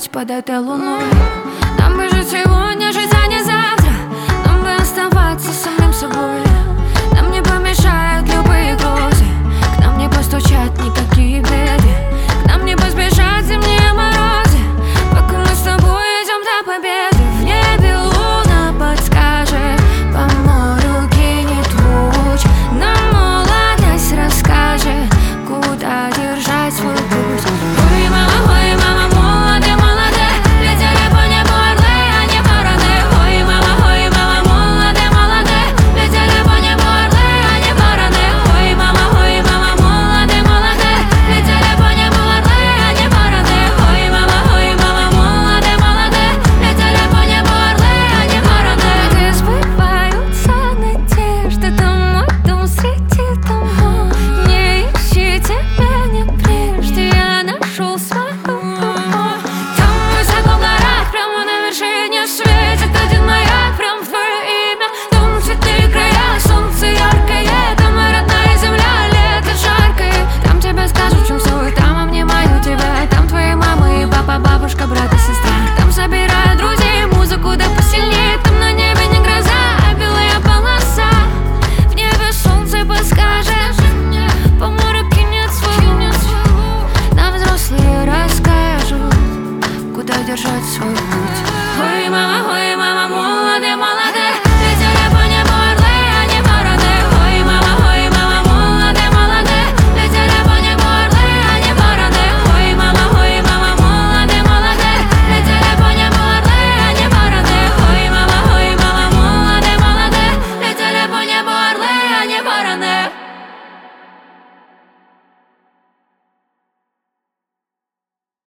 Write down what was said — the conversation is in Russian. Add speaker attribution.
Speaker 1: гулять под этой луной. Нам бы жить сегодня, жить, а не завтра. Нам бы оставаться самим собой. Нам не помешают любые грозы. К нам не постучат никакие беды. К нам не поспешат зимние морозы. Пока мы с тобой идем до победы. В небе луна подскажет, по морю кинет луч. Нам молодость расскажет, куда держать свой путь. Ой, мама, молоды, молоды, летели по небу орлы, а не вороны. Ой, мама, молоды, молоды, летели по небу орлы, а не вороны. Ой, мама, молоды, молоды, летели по небу орлы, а не вороны. Ой, мама, молоды, молоды, летели по небу орлы, а не вороны. Где сбываются надежды, там мой дом среди домов. Не ищи тебя, не прежде, я нашел свою любовь. Там высоко в горах, прямо на вершине светит один маяк, прям в твое имя. Там цветы края, солнце яркое, там моя родная земля, лето жаркое. Там тебе скажут, в чем суть, там обнимаю тебя. Там твои мама и папа, бабушка, брат и сестра. Там собирают друзей, музыку да посильнее. Там на небе не гроза, а белая полоса. В небе солнце подскажет, по морю кинет свой луч. Нам взрослые расскажут, куда держать свой путь. Ой, мама,